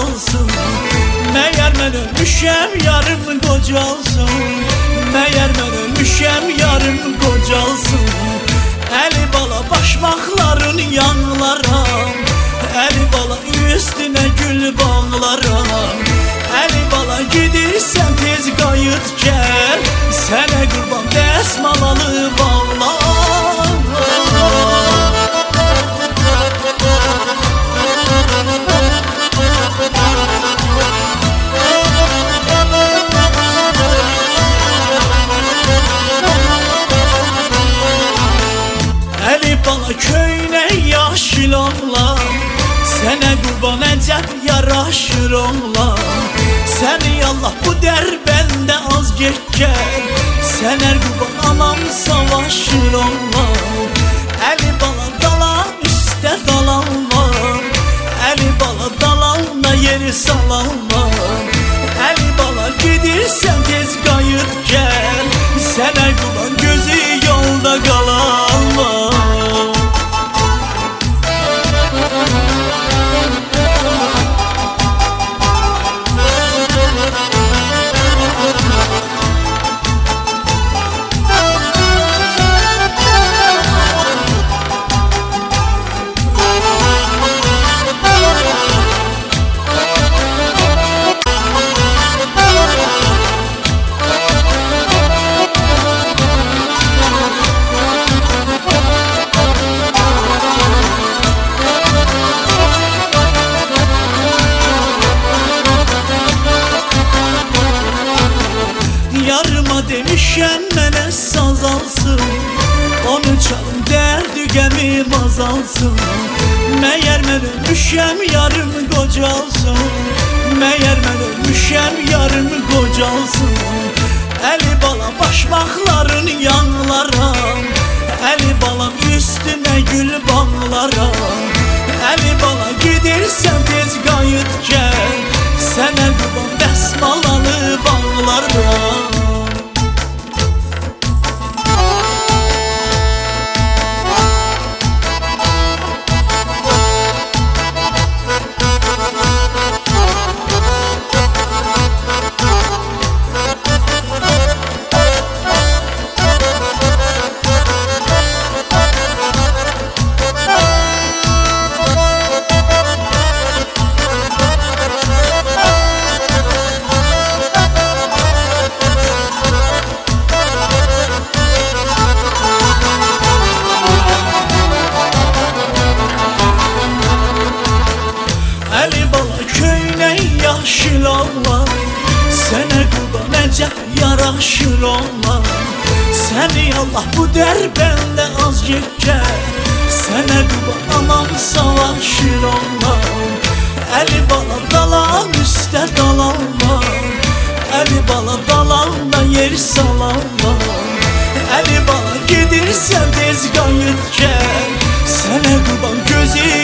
azalsın. Meğer mən ölmüşəm yarım qocalsın. Meğer mən ölmüşəm yarım qocalsın. Əli bala başmaqların yanlaram. Əli bala üstünə gül bağlaram. Əli bala gidirsən tez qayıt gəl. Sənə qurban dəsmalalı bağlar. Əli bala köynək yaşıl oğlan. Sənə qurban əcəb yaraşır oğlan. Səni Allah bu dərbəndə az geçər. Sənə qurban anam savaşır oğlan. Əli bala dalan üstə dalan var. Əli bala dalanla yeri salan var. Əli bala gidirsən tez qayıt gəl. Sənə qurban gözü yolda qalan var. Yarıma demişəm mənə saz alsın. Onu çalım dərdi qəmim azalsın. Məyər mən ölmüşəm yarım qocalsın. Məyər mən ölmüşəm yarım qocalsın. Əli bala başmaqların yanlaram. Əli balam üstünə gül bağlaram. Əli bala gidirsən tez qayıt gəl. Sənə qurban dəsmalalı bağlaram. Əli bala köynək yaşıl oğlan. Sənə qurban əcəb yaraşır oğlan. Səni Allah bu dərbəndə az geçər. Sənə qurban anam savaşır oğlan. Əli bala dalan üstə dalan var. Əli bala dalanla yer salan var. Əli bala gedirsən tez qayıt gəl. Sənə qurban gözü